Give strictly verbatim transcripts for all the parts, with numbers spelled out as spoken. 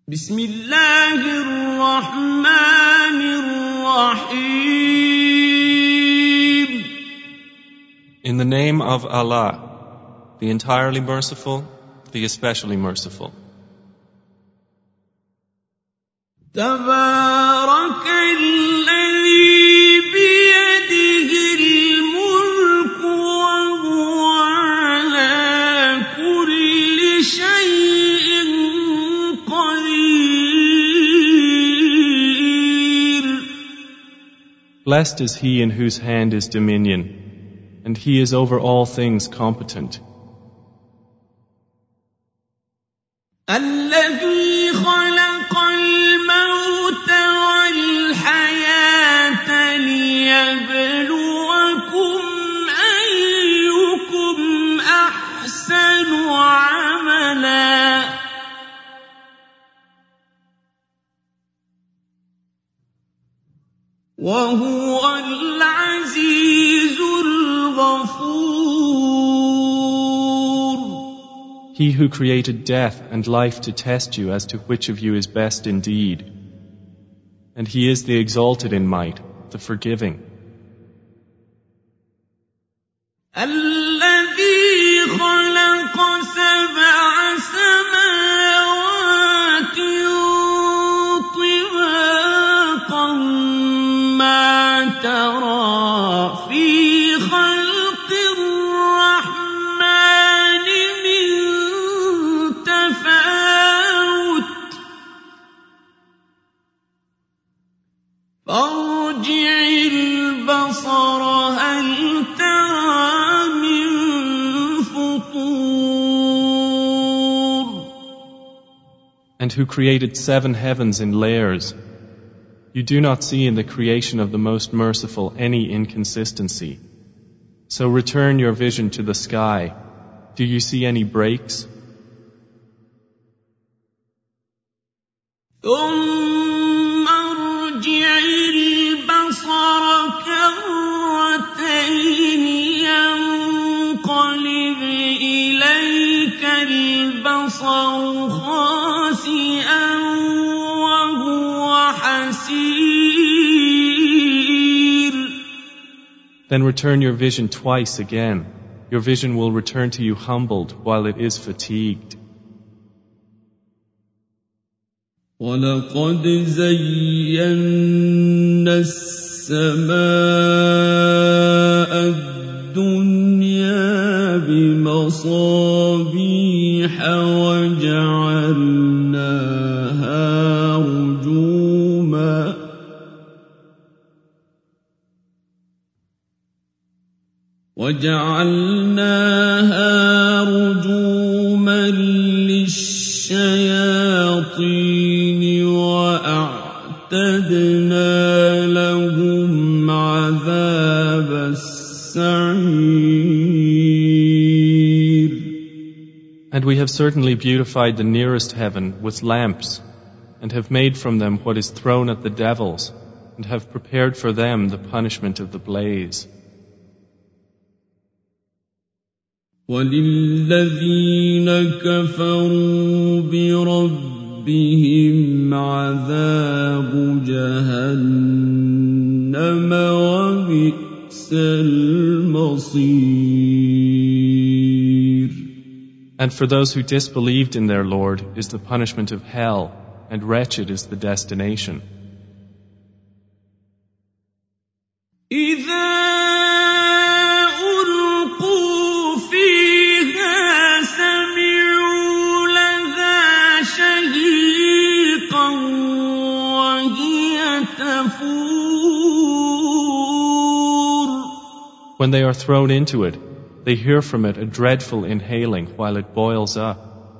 بسم الله الرحمن الرحيم. In the name of Allah, the entirely merciful, the especially merciful. تبارك الذي بيده الملك وهو على كل شيء قدير. Blessed is he in whose hand is dominion, and he is over all things competent. الذي خلق الموت والحياة ليبلوكم أيكم أحسن عملا وهو العزيز الغفور. He who created death and life to test you as to which of you is best indeed. And he is the exalted in might, the forgiving. الذي خلق سبع سماوات طباقا ما ترى في خلق الرحمن من تفاوت فارجع البصر هل ترى من فطور. And who created seven heavens in layers. You do not see in the creation of the Most Merciful any inconsistency. So return your vision to the sky. Do you see any breaks? ثم ارجع البصر كرتين ينقلب إليك البصر خاسئا وهو حسير. Then return your vision twice again. Your vision will return to you humbled while it is fatigued. وَلَقَدْ زَيَّنَّا السَّمَاءَ الدُّنْيَا بِمَصَابِيحَ وَجَعَلْنَاهَا رُجُومًا وَجَعَلْنَاهَا رُجُومًا لِلشَّيَاطِينِ وَأَعْتَدْنَا لَهُمْ عَذَابَ السَّعِيرِ. And we have certainly beautified the nearest heaven with lamps, and have made from them what is thrown at the devils, and have prepared for them the punishment of the blaze. وَلِلَّذِينَ كَفَرُوا بِرَبِّهِمْ عَذَابُ جَهَنَّمَ وَبِئْسَ الْمَصِيرُ. And for those who disbelieved in their Lord is the punishment of hell, and wretched is the destination. إِذَا أُلْقُوا فِيهَا سَمِعُوا لَهَا شَهِيقًا وَهِيَ تَفُورُ. When they are thrown into it, they hear from it a dreadful inhaling while it boils up.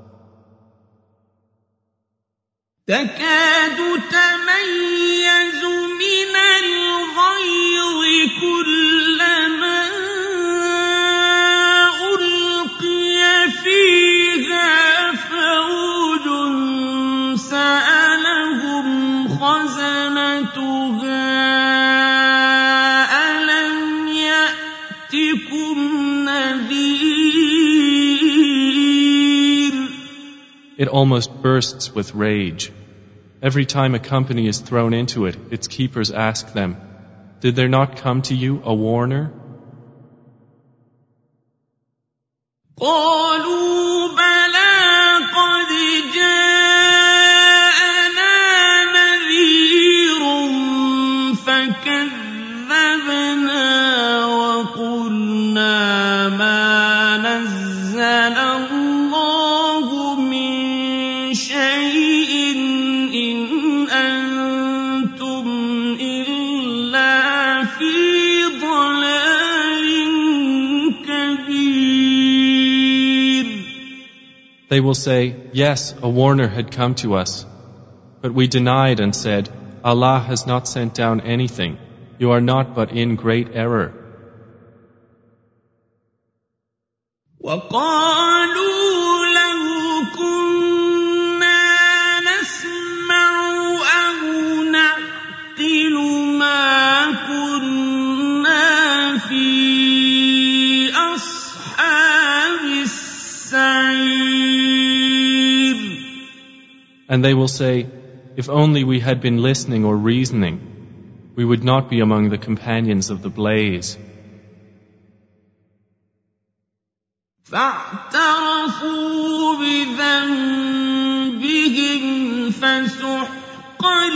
تَكَادُ تَمَيَّزُ مِنَ الْغَيْظِ كُلَّمَا أُلْقِيَ فِيهَا فَوْجٌ سَأَلَهُمْ خَزَنَتُهَا أَلَمْ يَأْتِكُمْ نَذِيرٌ. It almost bursts with rage. Every time a company is thrown into it, its keepers ask them, "Did there not come to you a warner?" قالوا بلى قد جاءنا نذير فكذبنا وقلنا ما نزل الله من شيء إن أنتم إلا في ضلال كبير. They will say, "Yes, a warner had come to us." But we denied and said, "Allah has not sent down anything. You are not but in great error." وقالوا لو كنا نسمع أو نعقل ما كنا في أصحاب السعير. And they will say, "If only we had been listening or reasoning, we would not be among the companions of the blaze." فاعترفوا بذنبهم فسحقا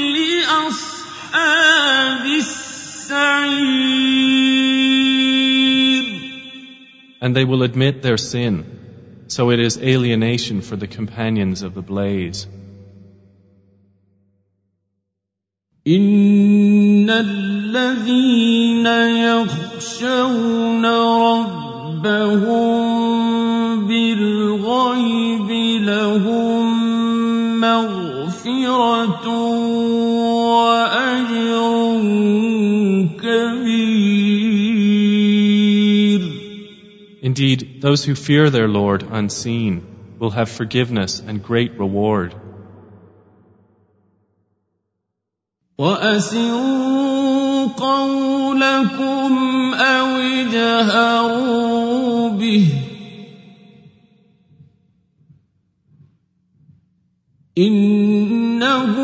لأصحاب السعير. And they will admit their sin, so it is alienation for the companions of the blaze. إن الذين يخشون ربهم بالغيب لهم مغفرة وأجر كبير. Indeed, those who fear their Lord unseen will have forgiveness and great reward. وأسروا قولكم أو اجهروا به إنه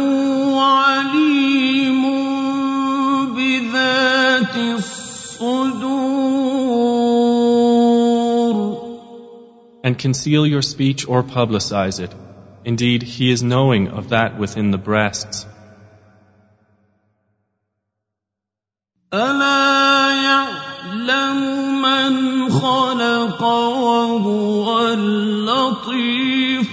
عليم بذات الصدور. And conceal your speech or publicize it. Indeed, He is knowing of that within the breasts. ألا يعلم من خلق وهو اللطيف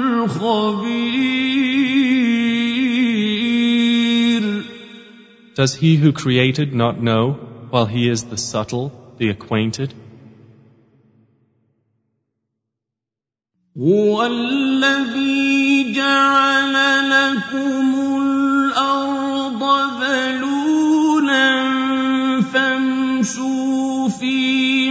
الخبير. Does He who created not know, while He is the subtle, the acquainted? هو الذي جعل لكم الأرض ذلولا فامشوا في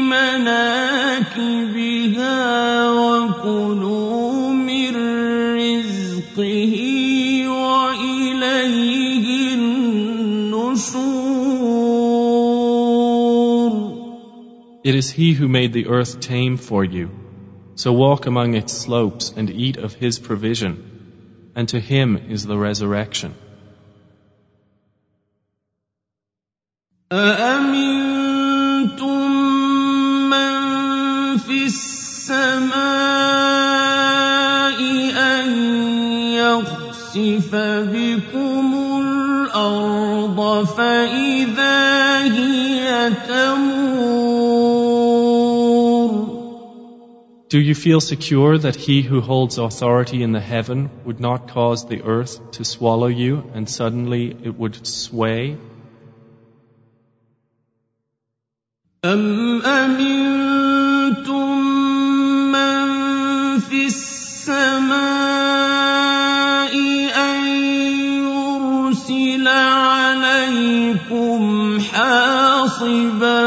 مناكبها وكلوا من رزقه وإليه النشور. It is He who made the earth tame for you. So walk among its slopes and eat of His provision, and to Him is the resurrection. أأمنتم من في السماء أن يخسف بكم الأرض فإذا هي تمور. Do you feel secure that He who holds authority in the heaven would not cause the earth to swallow you and suddenly it would sway? أَمْ أَمِنْتُمْ مَنْ فِي السَّمَاءِ أَنْ يُرْسِلَ عَلَيْكُمْ حَاصِبًا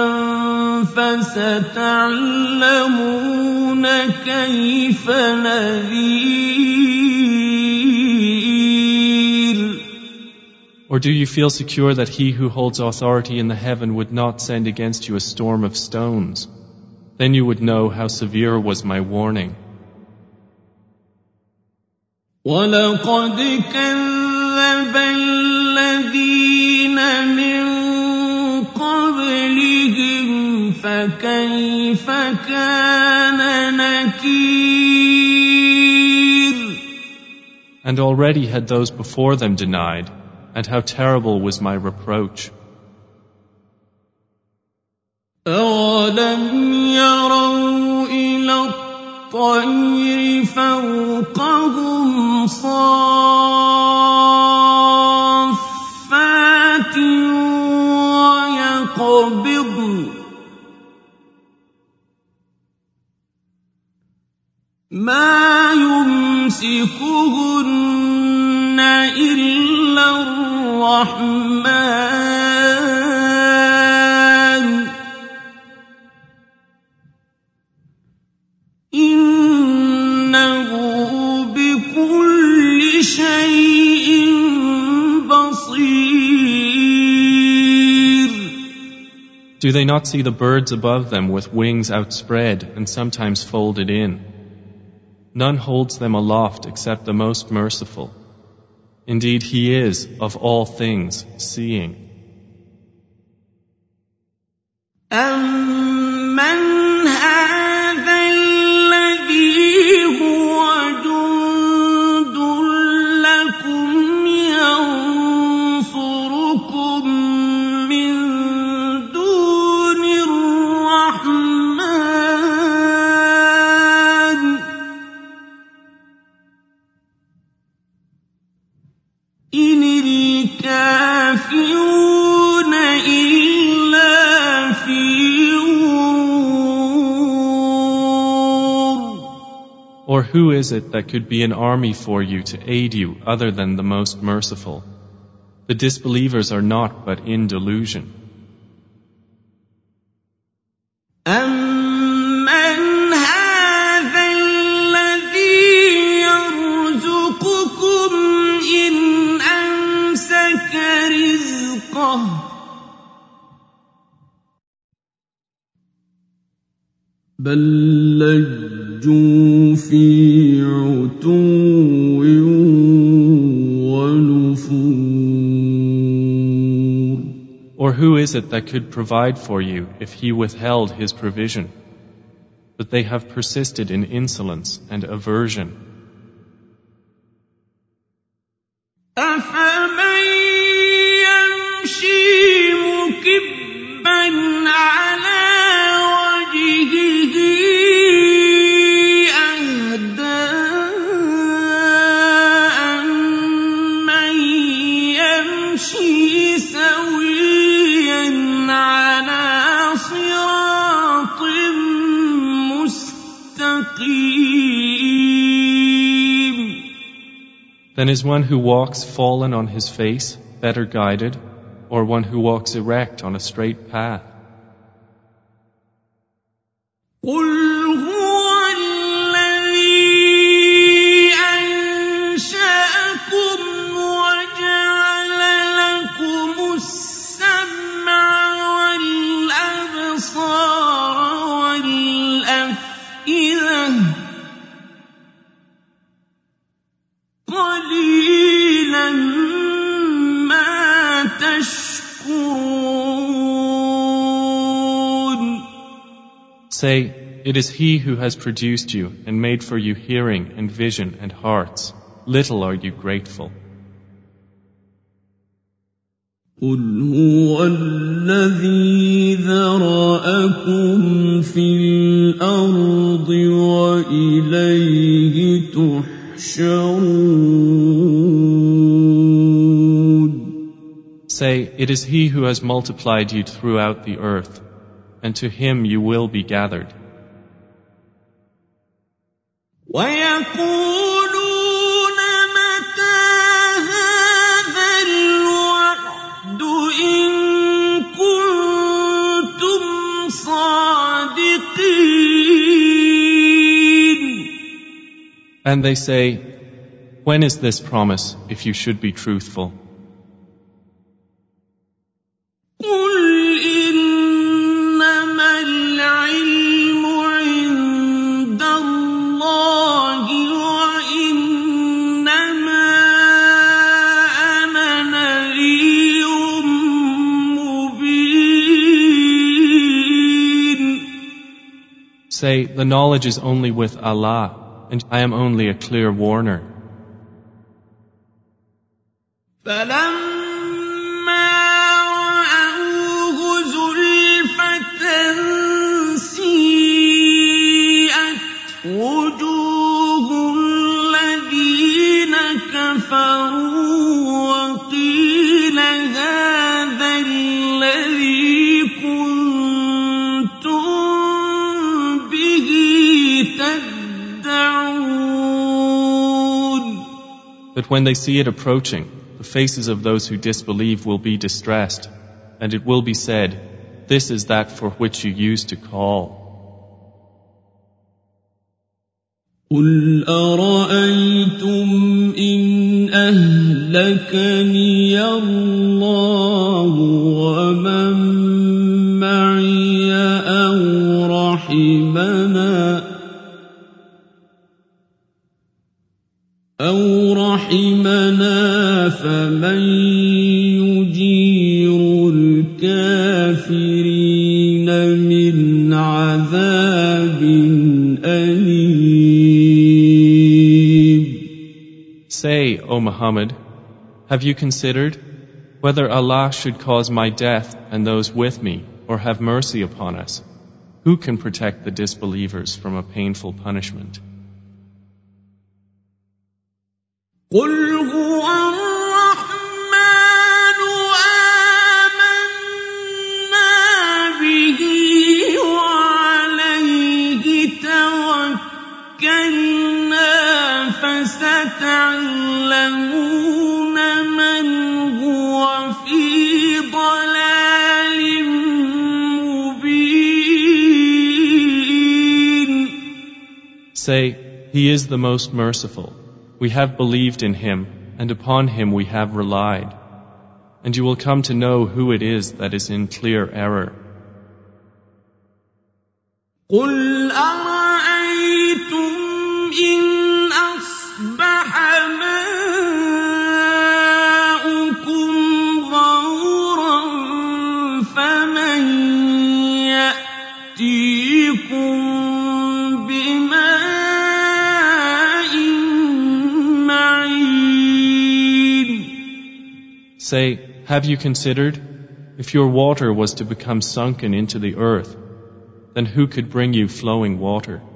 فَسَتَعْلَمُونَ كَيْفَ نَذِيرٌ. Or do you feel secure that He who holds authority in the heaven would not send against you a storm of stones? Then you would know how severe was my warning. وَلَقَدْ كَذَّبَ الَّذِينَ مِن قَبْلِهِمْ فَكَيْفَ كَانَ نَكِيرِ. And already had those before them denied, and how terrible was my reproach. أَوَلَمْ يَرَوْا إِلَى الطَّيْرِ فَوْقَهُمْ صَافَّاتٍ وَيَقْبِضْنَ مَا يُمْسِكُهُنَّ إِلَّا الرَّحْمَنُ إِنَّهُ بِكُلِّ شَيْءٍ بَصِيرٌ. Do they not see the birds above them with wings outspread and sometimes folded in? None holds them aloft except the Most Merciful. Indeed, He is, of all things, seeing. أَمَّنْ هَذَا الَّذِي هُوَ جُندٌ لَّكُمْ يَنصُرُكُم مِّن دُونِ الرَّحْمَنِ إِنِ الْكَافِرُونَ إِلَّا فِي غُرُورٍ. Or who is it that could be an army for you to aid you other than the Most Merciful? The disbelievers are not but in delusion. أَمَّنْ هَذَا الَّذِي يَرْزُقُكُمْ إِنْ أَمْسَكَ رِزْقَهُ بَل لَّجُّوا فِي عُتُوٍّ وَنُفُورٍ. Or who is it that could provide for you if He withheld His provision? But they have persisted in insolence and aversion. أَفَمَن يَمْشِي مُكِبًّا عَلَىٰ وَجْهِهِ أَهْدَىٰ أَمَّن يَمْشِي سَوِيًّا عَلَىٰ صِرَاطٍ مُّسْتَقِيمٍ. Then is one who walks fallen on his face better guided, or one who walks erect on a straight path? قُلْ هُوَ الَّذِي أَنشَأَكُمْ وَجَعَلَ لَكُمُ السَّمْعَ وَالْأَبْصَارَ وَالْأَفْئِدَةَ قَلِيلًا مَا تَشْكُرُونَ. Say, it is He who has produced you and made for you hearing and vision and hearts. Little are you grateful. قُلْ هُوَ الَّذِي ذَرَأَكُمْ فِي الْأَرْضِ وَإِلَيْهِ تُحْشَرُونَ. Say, it is He who has multiplied you throughout the earth, and to Him you will be gathered. وَيَقُولُونَ مَتَىٰ هَٰذَا الْوَعْدُ إِن كُنتُمْ صَادِقِينَ. And they say, when is this promise, if you should be truthful? قُلْ إِنَّمَا الْعِلْمُ عِندَ اللَّهِ وَإِنَّمَا Say, the knowledge is only with Allah, and I am only a clear warner. فَلَمَّا رَأَوْهُ زُلْفَةً سِيئَتْ وُجُوهُ الَّذِينَ كَفَرُوا وَقِيلَ هَٰذَا الَّذِي كُنتُم بِهِ تَدَّعُونَ. But when they see it approaching, the faces of those who disbelieve will be distressed, and it will be said, this is that for which you used to call. قُلْ أَرَأَيْتُمْ إِنْ أَهْلَكَنِيَ اللَّهُ وَمَن مَّعِيَ أَوْ رَحِمَنَا أَوْ رَحِمَنَا فَمَن يُجِيرُ الْكَافِرِينَ مِنْ عَذَابٍ أَلِيمٍ. Say, O Muhammad, have you considered whether Allah should cause my death and those with me, or have mercy upon us? Who can protect the disbelievers from a painful punishment? قُلْ هُوَ الرَّحْمَٰنُ آمَنَّا بِهِ وَعَلَيْهِ تَوَكَّلْنَا فَسَتَعْلَمُونَ مَنْ هُوَ فِي ضَلَالٍ مُّبِينٍ. Say, He is the most merciful. We have believed in Him, and upon Him we have relied. And you will come to know who it is that is in clear error. قُلْ أَرَأَيْتُمْ إِنْ أَصْبَحَ مَاؤُكُمْ غَوْرًا فَمَن يَأْتِيكُم بِمَاءٍ مَّعِينٍ. Say, have you considered, if your water was to become sunken into the earth, then who could bring you flowing water?